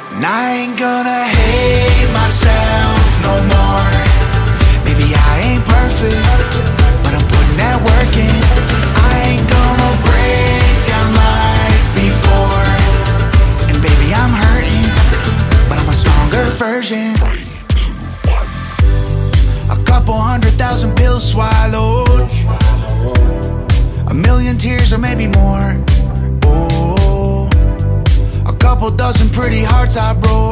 And I ain't gonna hate myself no more. Maybe I ain't perfect, but I'm putting that work in. I ain't gonna break down like before. And baby, I'm hurting, but I'm a stronger version. A couple 100,000 pills swallowed, a million tears or maybe more. Oh, a couple dozen pretty hearts I broke.